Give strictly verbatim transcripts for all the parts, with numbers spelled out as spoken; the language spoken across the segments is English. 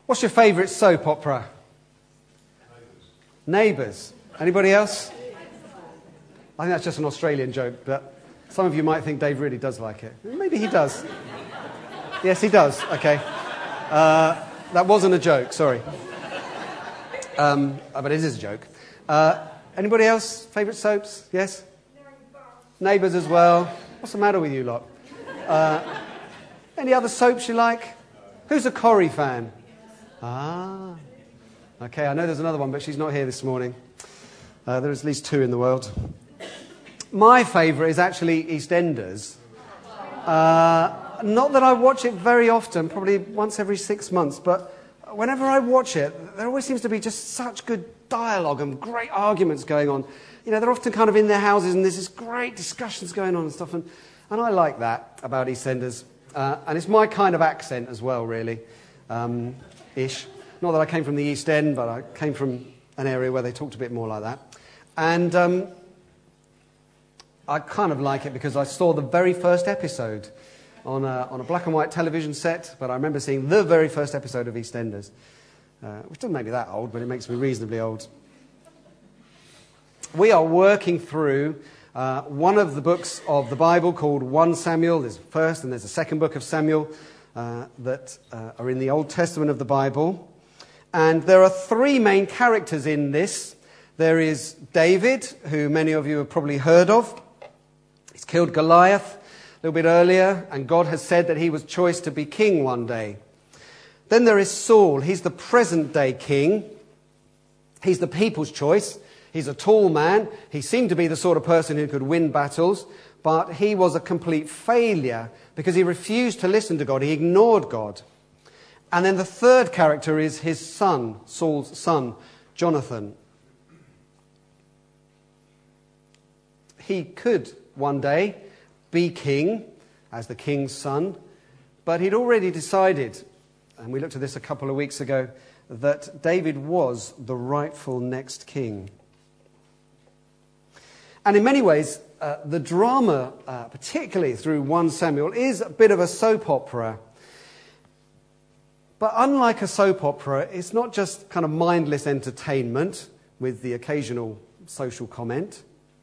What's your favourite soap opera? Neighbours. Anybody else? I think that's just an Australian joke, but some of you might think Dave really does like it. Maybe he does. Yes, he does. Okay. Uh, that wasn't a joke, sorry. Um, but it is a joke. Uh, anybody else? Favourite soaps? Yes? Neighbours as well. What's the matter with you lot? Uh, any other soaps you like? Who's a Corrie fan? Ah. Okay, I know there's another one, but she's not here this morning. Uh, there's at least two in the world. My favourite is actually EastEnders. Uh, not that I watch it very often, probably once every six months, but whenever I watch it, there always seems to be just such good dialogue and great arguments going on. You know, they're often kind of in their houses and there's this great discussions going on and stuff, and, and I like that about EastEnders. Uh, and it's my kind of accent as well, really, um, ish. Not that I came from the East End, but I came from an area where they talked a bit more like that. And um, I kind of like it because I saw the very first episode on a, on a black and white television set, but I remember seeing the very first episode of EastEnders, uh, which doesn't make me that old, but it makes me reasonably old. We are working through uh, one of the books of the Bible called First Samuel. There's the first and there's the second book of Samuel uh, that uh, are in the Old Testament of the Bible. And there are three main characters in this. There is David, who many of you have probably heard of. He's killed Goliath a little bit earlier, and God has said that he was choice to be king one day. Then there is Saul. He's the present-day king. He's the people's choice. He's a tall man. He seemed to be the sort of person who could win battles, but he was a complete failure because he refused to listen to God. He ignored God. And then the third character is his son, Saul's son, Jonathan. He could one day be king as the king's son, but he'd already decided, and we looked at this a couple of weeks ago, that David was the rightful next king. And in many ways, uh, the drama, uh, particularly through First Samuel, is a bit of a soap opera. But unlike a soap opera, it's not just kind of mindless entertainment with the occasional social comment.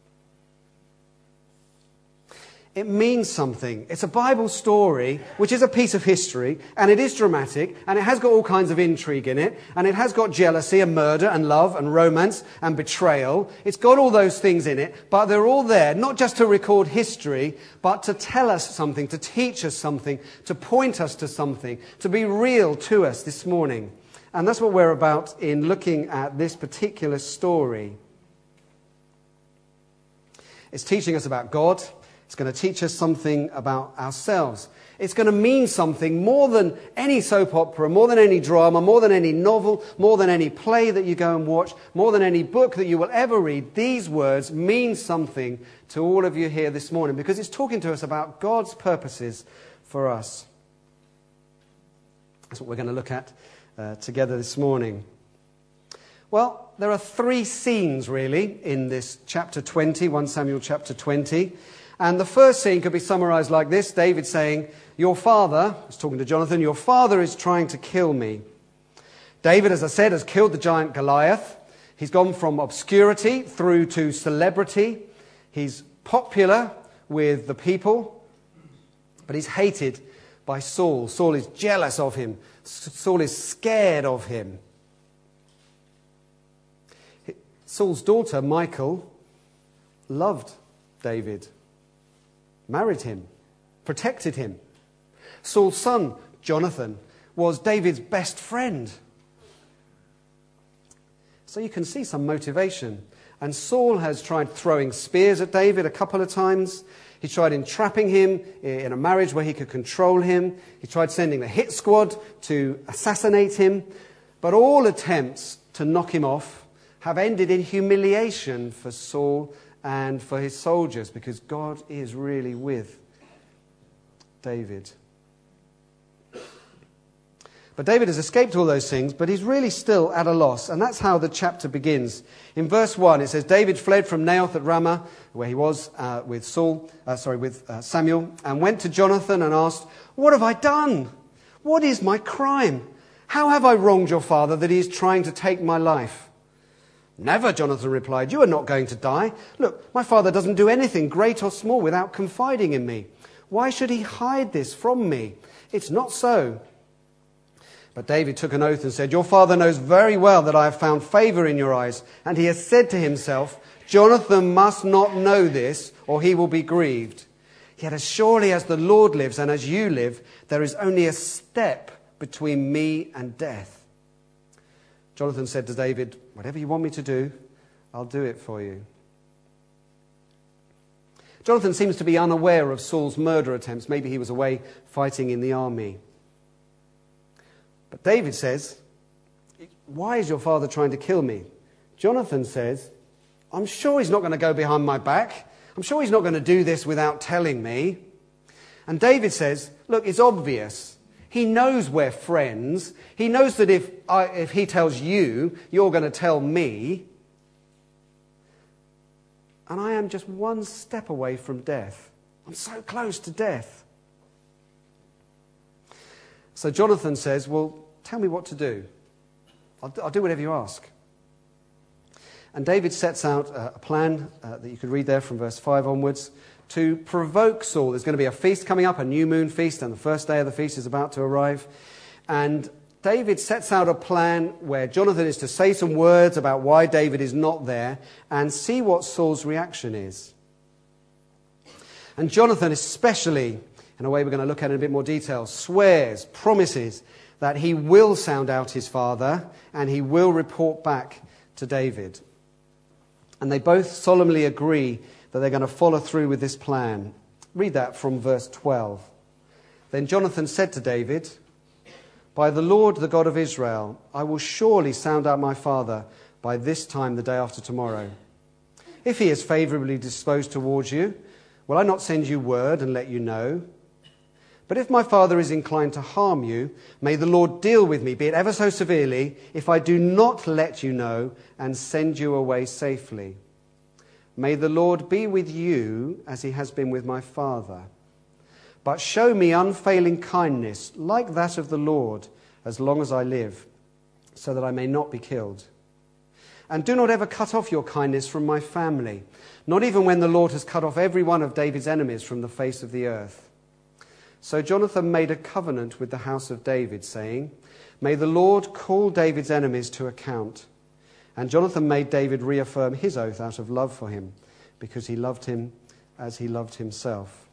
It means something. It's a Bible story, which is a piece of history, and it is dramatic, and it has got all kinds of intrigue in it, and it has got jealousy and murder and love and romance and betrayal. It's got all those things in it, but they're all there, not just to record history, but to tell us something, to teach us something, to point us to something, to be real to us this morning. And that's what we're about in looking at this particular story. It's teaching us about God. It's going to teach us something about ourselves. It's going to mean something more than any soap opera, more than any drama, more than any novel, more than any play that you go and watch, more than any book that you will ever read. These words mean something to all of you here this morning because it's talking to us about God's purposes for us. That's what we're going to look at uh, together this morning. Well, there are three scenes really in this chapter twenty, First Samuel chapter twenty. And the first scene could be summarized like this. David saying, your father, he's talking to Jonathan, your father is trying to kill me. David, as I said, has killed the giant Goliath. He's gone from obscurity through to celebrity. He's popular with the people, but he's hated by Saul. Saul is jealous of him. Saul is scared of him. Saul's daughter, Michal, loved David. Married him, protected him. Saul's son, Jonathan, was David's best friend. So you can see some motivation. And Saul has tried throwing spears at David a couple of times. He tried entrapping him in a marriage where he could control him. He tried sending the hit squad to assassinate him. But all attempts to knock him off have ended in humiliation for Saul and for his soldiers, because God is really with David. But David has escaped all those things, but he's really still at a loss. And that's how the chapter begins. In verse one, it says, David fled from Naioth at Ramah, where he was uh, with Saul, uh, sorry, with uh, Samuel, and went to Jonathan and asked, what have I done? What is my crime? How have I wronged your father that he is trying to take my life?" "Never," Jonathan replied. "You are not going to die. Look, my father doesn't do anything, great or small, without confiding in me. Why should he hide this from me? It's not so." But David took an oath and said, "Your father knows very well that I have found favor in your eyes." And he has said to himself, "Jonathan must not know this, or he will be grieved. Yet as surely as the Lord lives and as you live, there is only a step between me and death." Jonathan said to David, "Whatever you want me to do, I'll do it for you." Jonathan seems to be unaware of Saul's murder attempts. Maybe he was away fighting in the army. But David says, "Why is your father trying to kill me?" Jonathan says, "I'm sure he's not going to go behind my back. I'm sure he's not going to do this without telling me." And David says, "Look, it's obvious. He knows we're friends. He knows that if I, if he tells you, you're going to tell me. And I am just one step away from death. I'm so close to death." So Jonathan says, "Well, tell me what to do. I'll, I'll do whatever you ask." And David sets out a plan uh, that you could read there from verse five onwards to provoke Saul. There's going to be a feast coming up, a new moon feast, and the first day of the feast is about to arrive. And David sets out a plan where Jonathan is to say some words about why David is not there and see what Saul's reaction is. And Jonathan especially, in a way we're going to look at in a bit more detail, swears, promises that he will sound out his father and he will report back to David. And they both solemnly agree that they're going to follow through with this plan. Read that from verse twelve. "Then Jonathan said to David, 'By the Lord, the God of Israel, I will surely sound out my father by this time the day after tomorrow. If he is favorably disposed towards you, will I not send you word and let you know? But if my father is inclined to harm you, may the Lord deal with me, be it ever so severely, if I do not let you know and send you away safely. May the Lord be with you as he has been with my father. But show me unfailing kindness like that of the Lord as long as I live, so that I may not be killed. And do not ever cut off your kindness from my family, not even when the Lord has cut off every one of David's enemies from the face of the earth.' So Jonathan made a covenant with the house of David, saying, 'May the Lord call David's enemies to account.' And Jonathan made David reaffirm his oath out of love for him, because he loved him as he loved himself."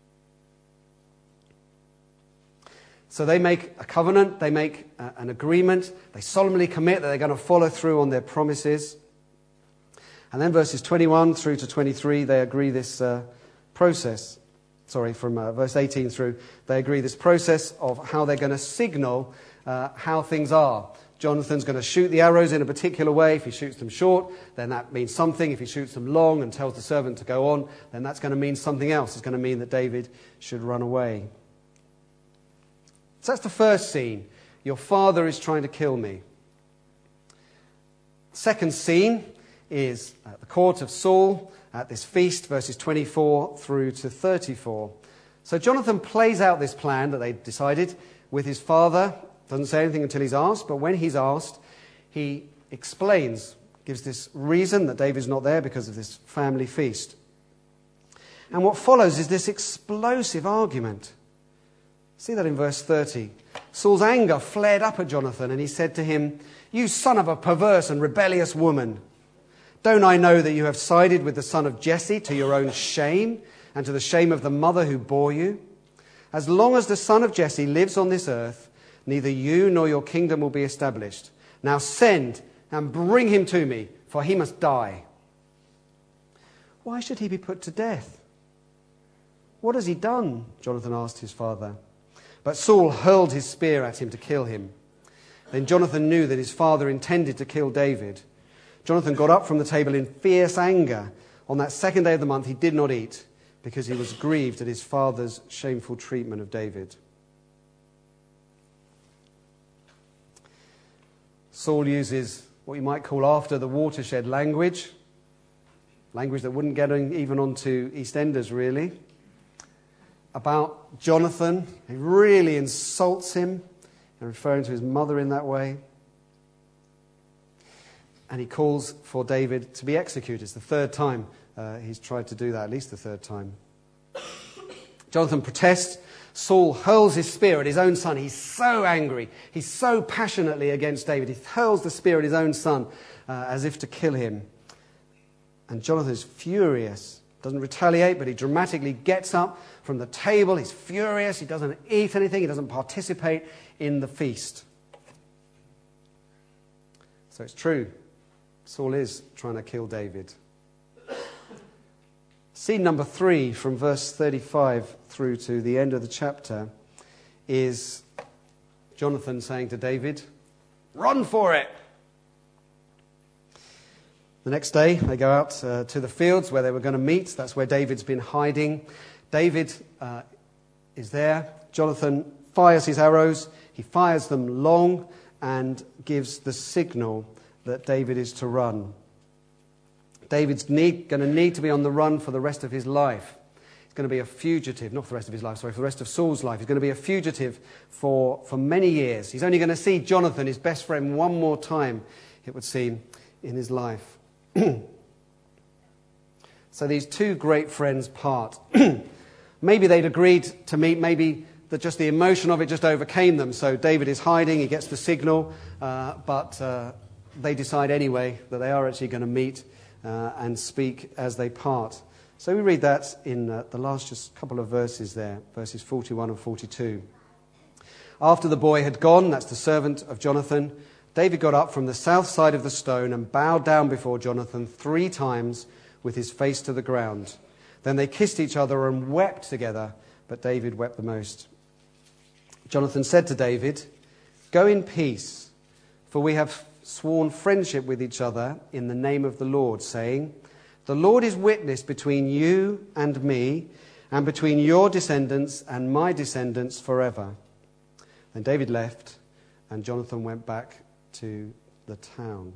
So they make a covenant, they make a, an agreement, they solemnly commit that they're going to follow through on their promises. And then verses twenty-one through to twenty-three, they agree this uh, process. Sorry, from uh, verse eighteen through, they agree this process of how they're going to signal uh, how things are. Jonathan's going to shoot the arrows in a particular way. If he shoots them short, then that means something. If he shoots them long and tells the servant to go on, then that's going to mean something else. It's going to mean that David should run away. So that's the first scene. Your father is trying to kill me. Second scene is at the court of Saul at this feast, verses twenty-four through to thirty-four. So Jonathan plays out this plan that they decided with his father. Doesn't say anything until he's asked, but when he's asked, he explains, gives this reason that David's not there because of this family feast. And what follows is this explosive argument. See that in verse thirty. Saul's anger flared up at Jonathan, and he said to him, "You son of a perverse and rebellious woman, don't I know that you have sided with the son of Jesse to your own shame and to the shame of the mother who bore you? As long as the son of Jesse lives on this earth, neither you nor your kingdom will be established. Now send and bring him to me, for he must die." "Why should he be put to death? What has he done?" Jonathan asked his father. But Saul hurled his spear at him to kill him. Then Jonathan knew that his father intended to kill David. Jonathan got up from the table in fierce anger. On that second day of the month he did not eat, because he was grieved at his father's shameful treatment of David. Saul uses what you might call after the watershed language, language that wouldn't get even onto EastEnders really, about Jonathan. He really insults him and referring to his mother in that way. And he calls for David to be executed. It's the third time uh, he's tried to do that, at least the third time. Jonathan protests. Saul hurls his spear at his own son. He's so angry. He's so passionately against David. He hurls the spear at his own son uh, as if to kill him. And Jonathan is furious. Doesn't retaliate, but he dramatically gets up from the table. He's furious. He doesn't eat anything. He doesn't participate in the feast. So it's true. Saul is trying to kill David. Scene number three, from verse thirty-five through to the end of the chapter, is Jonathan saying to David, "Run for it!" The next day, they go out uh, to the fields where they were going to meet. That's where David's been hiding. David uh, is there. Jonathan fires his arrows. He fires them long and gives the signal that David is to run. David's need, going to need to be on the run for the rest of his life. He's going to be a fugitive, not for the rest of his life, sorry, for the rest of Saul's life. He's going to be a fugitive for, for many years. He's only going to see Jonathan, his best friend, one more time, it would seem, in his life. So these two great friends part. Maybe they'd agreed to meet, maybe that just the emotion of it just overcame them. So David is hiding, he gets the signal, uh, but uh, they decide anyway that they are actually going to meet uh, and speak as they part. So we read that in uh, the last just couple of verses there, verses forty-one and forty-two. After the boy had gone, that's the servant of Jonathan, David got up from the south side of the stone and bowed down before Jonathan three times with his face to the ground. Then they kissed each other and wept together, but David wept the most. Jonathan said to David, "Go in peace, for we have sworn friendship with each other in the name of the Lord, saying, 'The Lord is witness between you and me, and between your descendants and my descendants forever.' Then David left, and Jonathan went back to the town."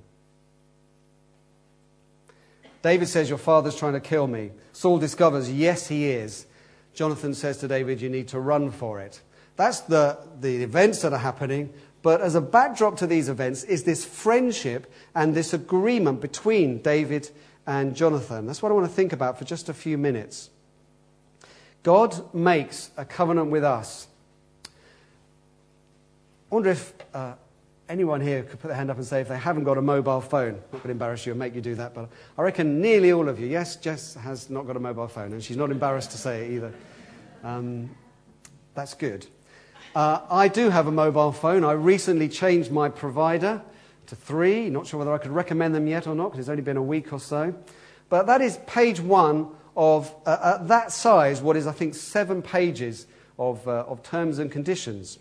David says, "Your father's trying to kill me." Saul discovers, yes, he is. Jonathan says to David, "You need to run for it." That's the, the events that are happening. But as a backdrop to these events is this friendship and this agreement between David and Jonathan. That's what I want to think about for just a few minutes. God makes a covenant with us. I wonder if uh, anyone here could put their hand up and say if they haven't got a mobile phone. I'm not going to embarrass you and make you do that, but I reckon nearly all of you. Yes, Jess has not got a mobile phone, and she's not embarrassed to say it either. Um, that's good. Uh, I do have a mobile phone. I recently changed my provider to three. Not sure whether I could recommend them yet or not, because it's only been a week or so. But that is page one of, uh, at that size, what is, I think, seven pages of, uh, of terms and conditions.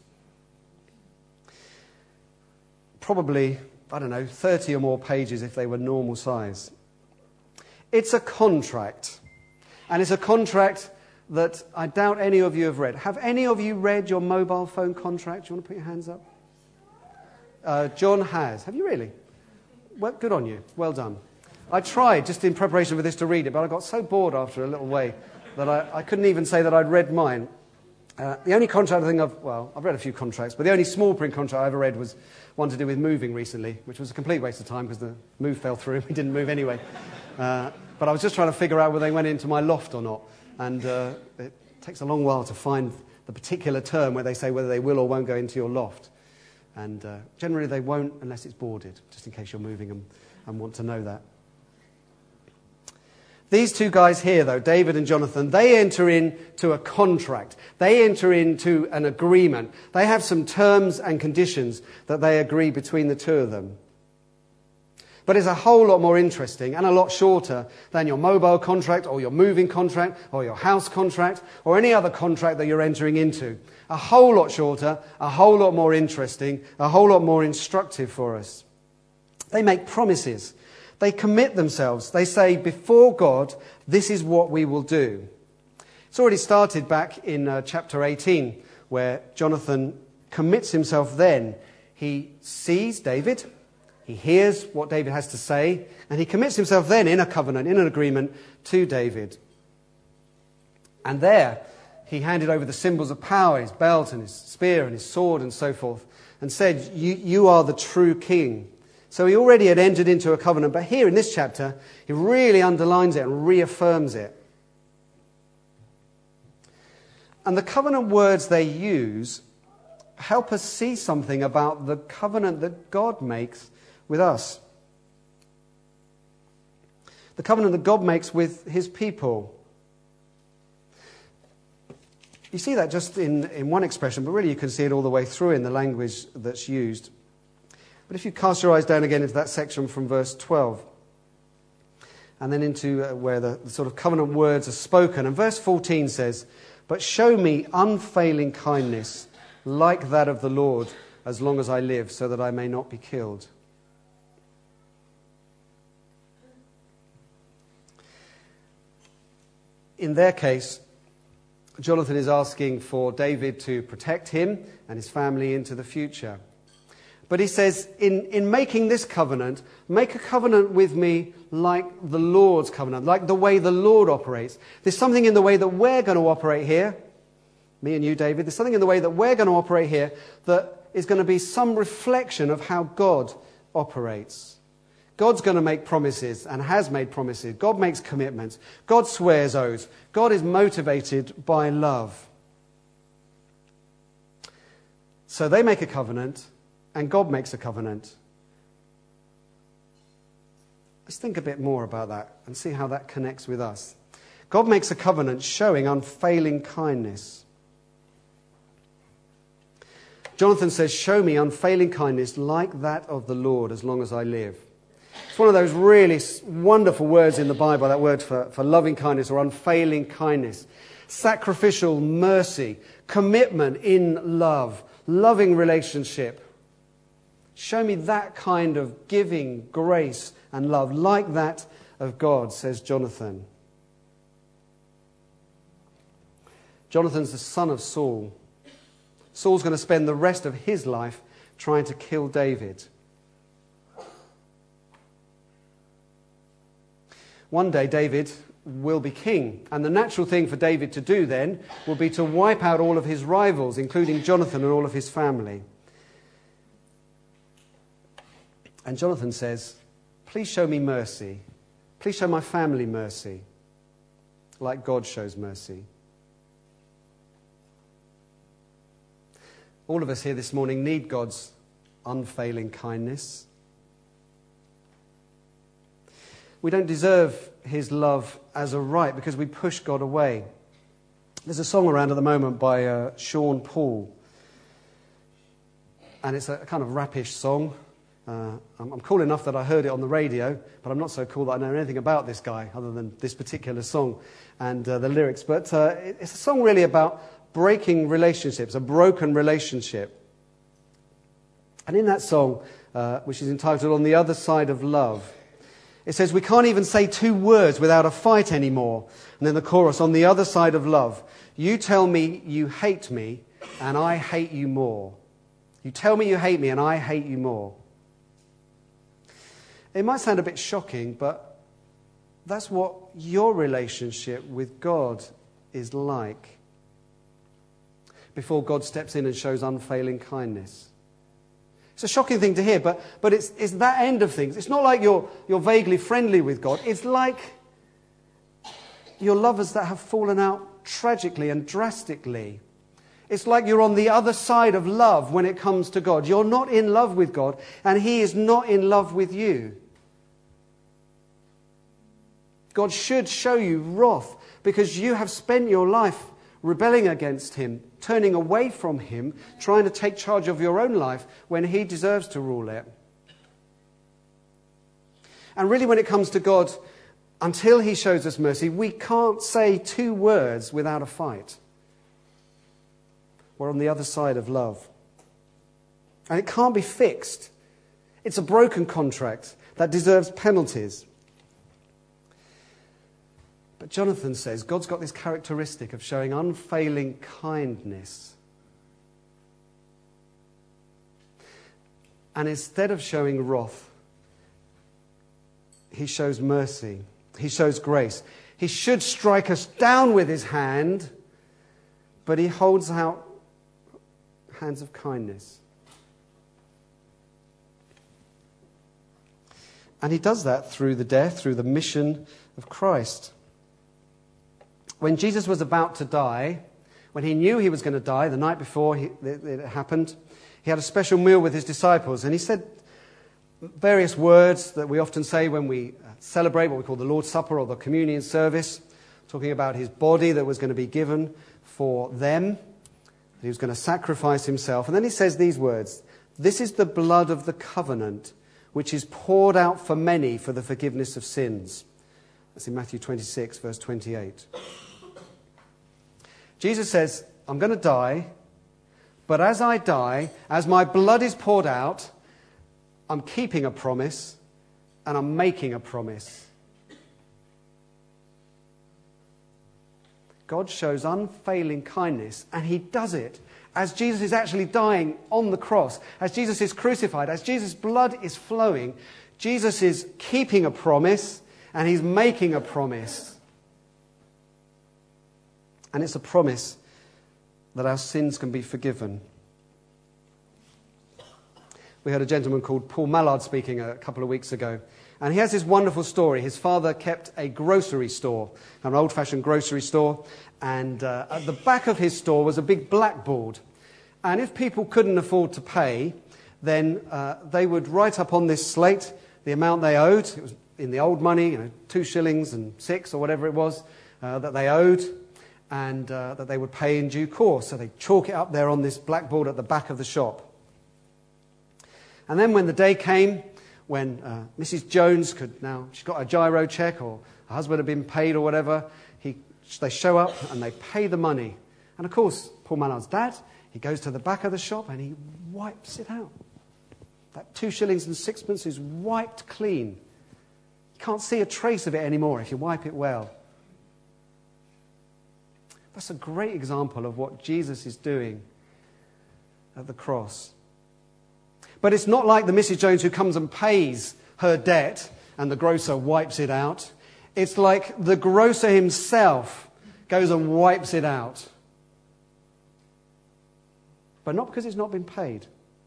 Probably, I don't know, thirty or more pages if they were normal size. It's a contract. And it's a contract that I doubt any of you have read. Have any of you read your mobile phone contract? Do you want to put your hands up? Uh, John has. Have you really? Well, good on you. Well done. I tried just in preparation for this to read it, but I got so bored after a little way that I, I couldn't even say that I'd read mine. Uh, the only contract I think I've, well, I've read a few contracts, but the only small print contract I ever read was one to do with moving recently, which was a complete waste of time because the move fell through and we didn't move anyway. Uh, but I was just trying to figure out whether they went into my loft or not. And uh, it takes a long while to find the particular term where they say whether they will or won't go into your loft. And uh, generally they won't unless it's boarded, just in case you're moving and, and want to know that. These two guys here, though, David and Jonathan, they enter into a contract. They enter into an agreement. They have some terms and conditions that they agree between the two of them. But it's a whole lot more interesting and a lot shorter than your mobile contract or your moving contract or your house contract or any other contract that you're entering into. A whole lot shorter, a whole lot more interesting, a whole lot more instructive for us. They make promises. They commit themselves. They say, before God, this is what we will do. It's already started back in uh, chapter eighteen, where Jonathan commits himself then. He sees David. He hears what David has to say, and he commits himself then in a covenant, in an agreement to David. And there, he handed over the symbols of power, his belt and his spear and his sword and so forth, and said, you, you are the true king. So he already had entered into a covenant, but here in this chapter, he really underlines it and reaffirms it. And the covenant words they use help us see something about the covenant that God makes with us. The covenant that God makes with his people. You see that just in, in one expression, but really you can see it all the way through in the language that's used. But if you cast your eyes down again into that section from verse twelve, and then into uh, where the, the sort of covenant words are spoken, and verse fourteen says, "But show me unfailing kindness like that of the Lord as long as I live, so that I may not be killed." In their case, Jonathan is asking for David to protect him and his family into the future. But he says, in, in making this covenant, make a covenant with me like the Lord's covenant, like the way the Lord operates. There's something in the way that we're going to operate here, me and you, David, there's something in the way that we're going to operate here that is going to be some reflection of how God operates. God's going to make promises and has made promises. God makes commitments. God swears oaths. God is motivated by love. So they make a covenant and God makes a covenant. Let's think a bit more about that and see how that connects with us. God makes a covenant showing unfailing kindness. Jonathan says, "Show me unfailing kindness like that of the Lord as long as I live." It's one of those really wonderful words in the Bible, that word for, for loving kindness or unfailing kindness. Sacrificial mercy, commitment in love, loving relationship. Show me that kind of giving grace and love like that of God, says Jonathan. Jonathan's the son of Saul. Saul's going to spend the rest of his life trying to kill David. One day David will be king, and the natural thing for David to do then will be to wipe out all of his rivals, including Jonathan and all of his family. And Jonathan says, "Please show me mercy. Please show my family mercy, like God shows mercy." All of us here this morning need God's unfailing kindness. We don't deserve his love as a right because we push God away. There's a song around at the moment by uh, Sean Paul. And it's a kind of rappish song. Uh, I'm, I'm cool enough that I heard it on the radio, but I'm not so cool that I know anything about this guy other than this particular song and uh, the lyrics. But uh, it's a song really about breaking relationships, a broken relationship. And in that song, uh, which is entitled "On the Other Side of Love," it says, "We can't even say two words without a fight anymore." And then the chorus, "On the other side of love, you tell me you hate me and I hate you more. You tell me you hate me and I hate you more." It might sound a bit shocking, but that's what your relationship with God is like before God steps in and shows unfailing kindness. It's a shocking thing to hear, but, but it's, it's that end of things. It's not like you're, you're vaguely friendly with God. It's like you're lovers that have fallen out tragically and drastically. It's like you're on the other side of love when it comes to God. You're not in love with God, and he is not in love with you. God should show you wrath because you have spent your life rebelling against him, turning away from him, trying to take charge of your own life when he deserves to rule it. And really, when it comes to God, until he shows us mercy, we can't say two words without a fight. We're on the other side of love. And it can't be fixed. It's a broken contract that deserves penalties. But Jonathan says God's got this characteristic of showing unfailing kindness. And instead of showing wrath, he shows mercy. He shows grace. He should strike us down with his hand, but he holds out hands of kindness. And he does that through the death, through the mission of Christ. When Jesus was about to die, when he knew he was going to die, the night before he, it, it happened, he had a special meal with his disciples. And he said various words that we often say when we celebrate what we call the Lord's Supper or the communion service, talking about his body that was going to be given for them. He was going to sacrifice himself. And then he says these words, "This is the blood of the covenant, which is poured out for many for the forgiveness of sins." That's in Matthew twenty-six, verse twenty-eight. Jesus says, I'm going to die, but as I die, as my blood is poured out, I'm keeping a promise and I'm making a promise. God shows unfailing kindness, and he does it as Jesus is actually dying on the cross, as Jesus is crucified, as Jesus' blood is flowing. Jesus is keeping a promise and he's making a promise. And it's a promise that our sins can be forgiven. We heard a gentleman called Paul Mallard speaking a couple of weeks ago. And he has this wonderful story. His father kept a grocery store, an old-fashioned grocery store. And uh, at the back of his store was a big blackboard. And if people couldn't afford to pay, then uh, they would write up on this slate the amount they owed. It was in the old money, you know, two shillings and six or whatever it was uh, that they owed. And uh, that they would pay in due course. So they'd chalk it up there on this blackboard at the back of the shop. And then when the day came, when uh, Missus Jones could now, she got a gyro check or her husband had been paid or whatever, he, they show up and they pay the money. And of course, Paul Mallard's dad, he goes to the back of the shop and he wipes it out. That two shillings and sixpence is wiped clean. You can't see a trace of it anymore if you wipe it well. That's a great example of what Jesus is doing at the cross. But it's not like the Missus Jones who comes and pays her debt and the grocer wipes it out. It's like the grocer himself goes and wipes it out. But not because it's not been paid.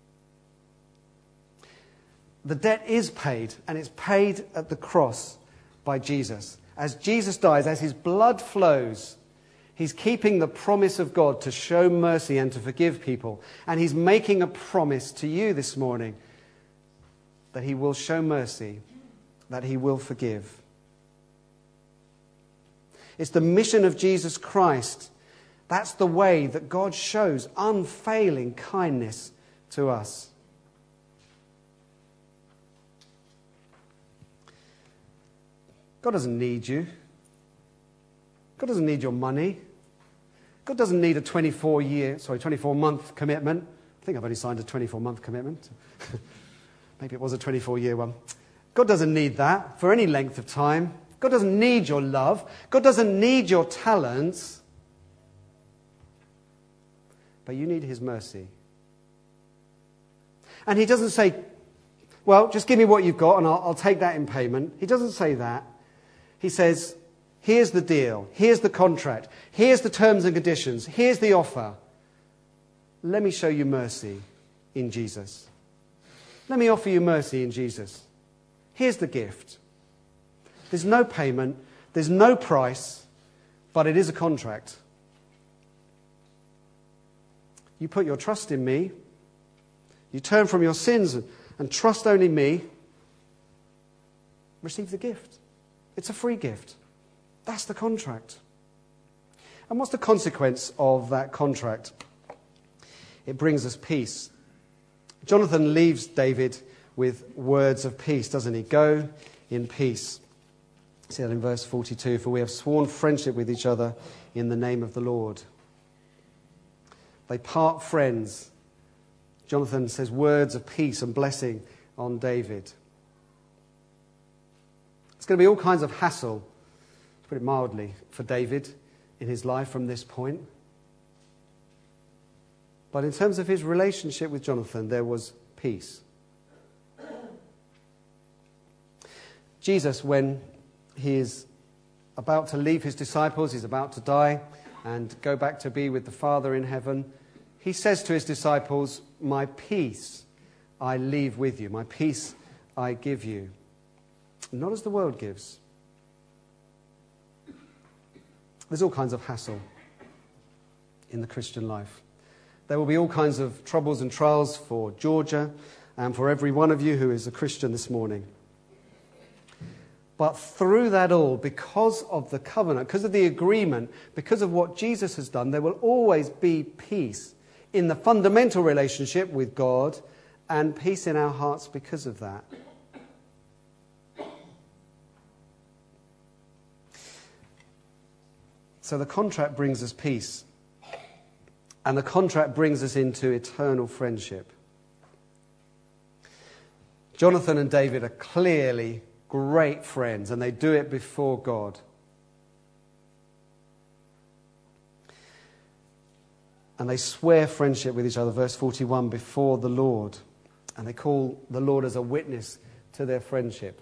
The debt is paid, and it's paid at the cross by Jesus. As Jesus dies, as his blood flows, he's keeping the promise of God to show mercy and to forgive people. And he's making a promise to you this morning that he will show mercy, that he will forgive. It's the mission of Jesus Christ. That's the way that God shows unfailing kindness to us. God doesn't need you. God doesn't need your money. God doesn't need a twenty-four year, sorry, twenty-four month commitment. I think I've only signed a twenty-four month commitment. Maybe it was a twenty-four year one. God doesn't need that for any length of time. God doesn't need your love. God doesn't need your talents. But you need his mercy. And he doesn't say, well, just give me what you've got and I'll, I'll take that in payment. He doesn't say that. He says, here's the deal. Here's the contract. Here's the terms and conditions. Here's the offer. Let me show you mercy in Jesus. Let me offer you mercy in Jesus. Here's the gift. There's no payment. There's no price. But it is a contract. You put your trust in me. You turn from your sins and, and trust only me. Receive the gift. It's a free gift. That's the contract. And what's the consequence of that contract? It brings us peace. Jonathan leaves David with words of peace, doesn't he? Go in peace. See that in verse forty-two. For we have sworn friendship with each other in the name of the Lord. They part friends. Jonathan says words of peace and blessing on David. It's going to be all kinds of hassle, to put it mildly, for David in his life from this point. But in terms of his relationship with Jonathan, there was peace. Jesus, when he is about to leave his disciples, he's about to die and go back to be with the Father in heaven, he says to his disciples, my peace I leave with you, my peace I give you. not as the world gives. There's all kinds of hassle in the Christian life. There will be all kinds of troubles and trials for Georgia and for every one of you who is a Christian this morning. But through that all, because of the covenant, because of the agreement, because of what Jesus has done, there will always be peace in the fundamental relationship with God and peace in our hearts because of that. So the contract brings us peace. And the contract brings us into eternal friendship. Jonathan and David are clearly great friends, and they do it before God. And they swear friendship with each other, verse forty-one, before the Lord. And they call the Lord as a witness to their friendship.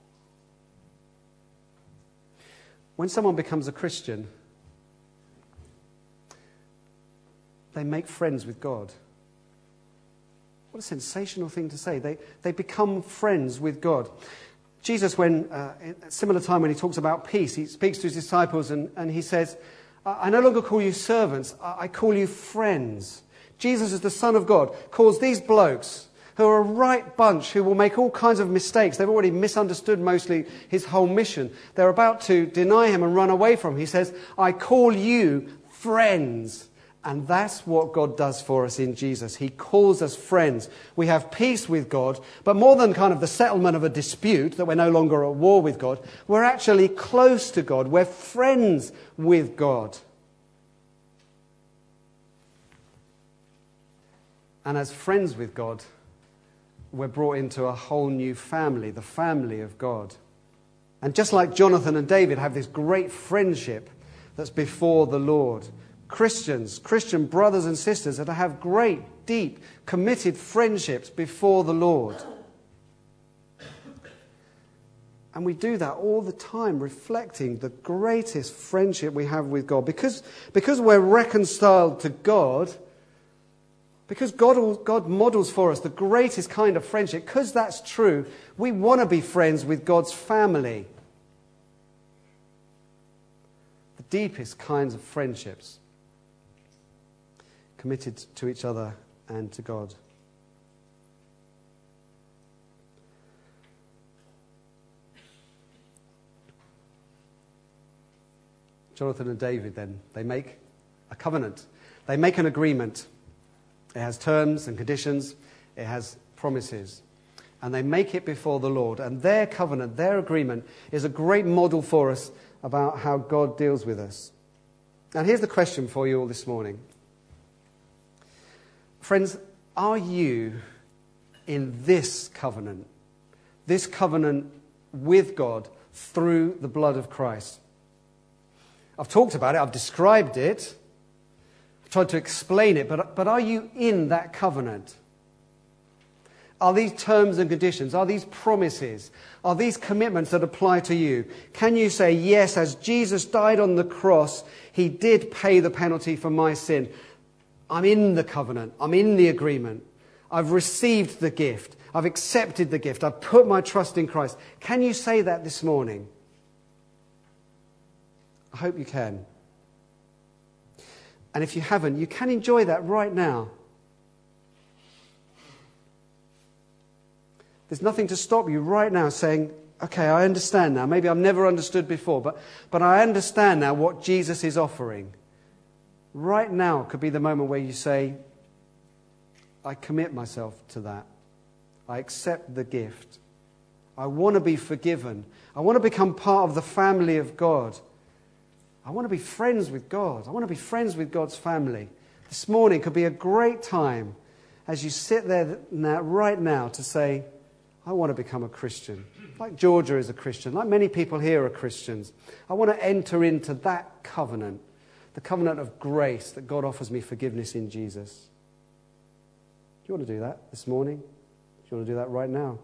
When someone becomes a Christian, they make friends with God. What a sensational thing to say. They, they become friends with God. Jesus, when uh, at a similar time when he talks about peace, he speaks to his disciples and, and he says, I no longer call you servants, I call you friends. Jesus, as the Son of God, calls these blokes, who are a right bunch, who will make all kinds of mistakes. They've already misunderstood mostly his whole mission. They're about to deny him and run away from him. He says, I call you friends. And that's what God does for us in Jesus. He calls us friends. We have peace with God, but more than kind of the settlement of a dispute, that we're no longer at war with God, we're actually close to God. We're friends with God. And as friends with God, we're brought into a whole new family, the family of God. And just like Jonathan and David have this great friendship that's before the Lord, Christians, Christian brothers and sisters are to have great, deep, committed friendships before the Lord. And we do that all the time, reflecting the greatest friendship we have with God. Because, because we're reconciled to God, because God, God models for us the greatest kind of friendship, because that's true, we want to be friends with God's family. The deepest kinds of friendships, committed to each other and to God. Jonathan and David then, they make a covenant. They make an agreement. It has terms and conditions. It has promises. And they make it before the Lord. And their covenant, their agreement, is a great model for us about how God deals with us. And here's the question for you all this morning. Friends, are you in this covenant, this covenant with God through the blood of Christ? I've talked about it, I've described it, I've tried to explain it, but, but are you in that covenant? Are these terms and conditions, are these promises, are these commitments that apply to you? Can you say, yes, as Jesus died on the cross, he did pay the penalty for my sin. I'm in the covenant. I'm in the agreement. I've received the gift. I've accepted the gift. I've put my trust in Christ. Can you say that this morning? I hope you can. And if you haven't, you can enjoy that right now. There's nothing to stop you right now saying, okay, I understand now. Maybe I've never understood before, but, but I understand now what Jesus is offering. Right now could be the moment where you say, I commit myself to that. I accept the gift. I want to be forgiven. I want to become part of the family of God. I want to be friends with God. I want to be friends with God's family. This morning could be a great time as you sit there now, right now to say, I want to become a Christian. Like Georgia is a Christian. Like many people here are Christians. I want to enter into that covenant. The covenant of grace that God offers me forgiveness in Jesus. Do you want to do that this morning? Do you want to do that right now?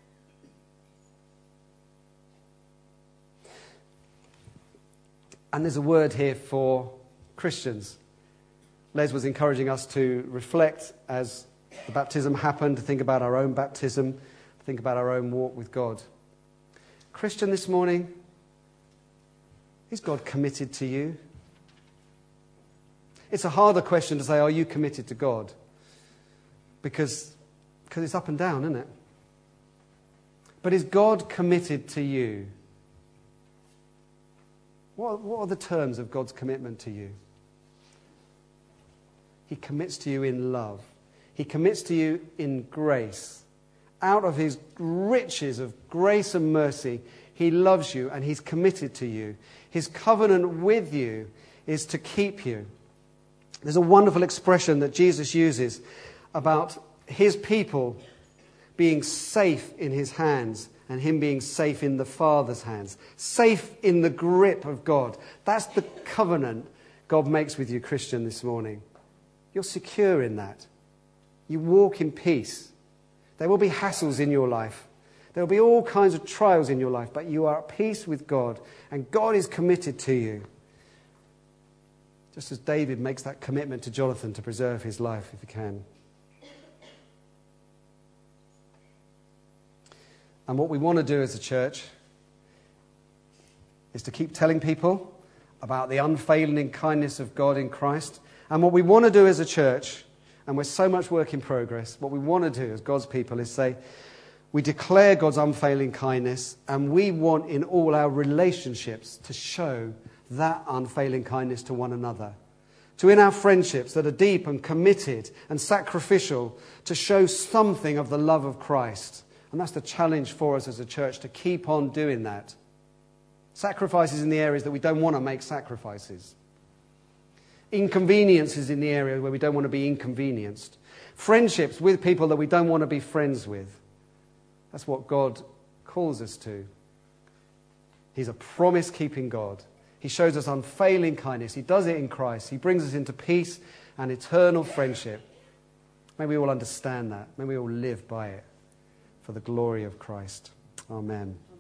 And there's a word here for Christians. Les was encouraging us to reflect as the baptism happened, to think about our own baptism, to think about our own walk with God. Christian, this morning, is God committed to you? It's a harder question to say, are you committed to God? Because, because it's up and down, isn't it? But is God committed to you? What, what are the terms of God's commitment to you? He commits to you in love. He commits to you in grace. Out of his riches of grace and mercy, he loves you and he's committed to you. His covenant with you is to keep you. There's a wonderful expression that Jesus uses about his people being safe in his hands and him being safe in the Father's hands. Safe in the grip of God. That's the covenant God makes with you, Christian, this morning. You're secure in that. You walk in peace. There will be hassles in your life. There will be all kinds of trials in your life, but you are at peace with God, and God is committed to you. Just as David makes that commitment to Jonathan to preserve his life if he can. And what we want to do as a church is to keep telling people about the unfailing kindness of God in Christ. And what we want to do as a church, and we're so much work in progress, what we want to do as God's people is say, we declare God's unfailing kindness, and we want in all our relationships to show that unfailing kindness to one another. To in our friendships that are deep and committed and sacrificial, to show something of the love of Christ. And that's the challenge for us as a church, to keep on doing that. Sacrifices in the areas that we don't want to make sacrifices. Inconveniences in the area where we don't want to be inconvenienced. Friendships with people that we don't want to be friends with. That's what God calls us to. He's a promise-keeping God. He shows us unfailing kindness. He does it in Christ. He brings us into peace and eternal friendship. May we all understand that. May we all live by it for the glory of Christ. Amen.